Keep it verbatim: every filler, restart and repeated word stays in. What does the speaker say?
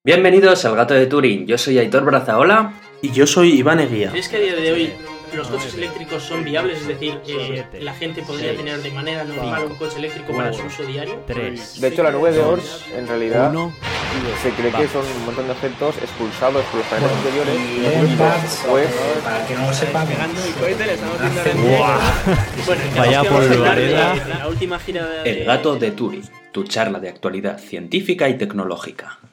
Bienvenidos al Gato de Turing, yo soy Aitor Brazaola. Y yo soy Iván Eguía. ¿Crees que a día de hoy los coches eléctricos son viables? Es decir, eh, la gente podría tener de manera normal un coche eléctrico para su uso diario. De hecho, la nube de Oort, en realidad, se cree que son un montón de objetos expulsados por los planetas interiores. Y AirBags, pues, para que no lo sepan, pegando el cohete, le estamos haciendo Bueno, vaya polvareda. La última gira de... El Gato de Turing, tu charla de actualidad científica y tecnológica.